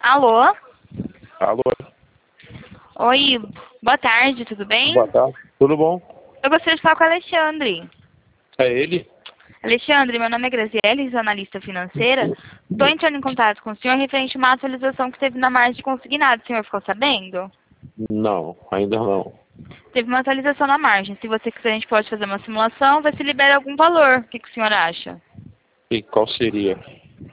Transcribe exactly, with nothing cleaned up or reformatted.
Alô? Alô? Oi, boa tarde, tudo bem? Boa tarde. Tudo bom? Eu gostaria de falar com o Alexandre. É ele? Alexandre, meu nome é Graziele, sou analista financeira. Estou entrando em contato com o senhor referente a uma atualização que teve na margem de consignado. O senhor ficou sabendo? Não, ainda não. Teve uma atualização na margem. Se você quiser, a gente pode fazer uma simulação, ver se libera algum valor. O que, que o senhor acha? E qual seria?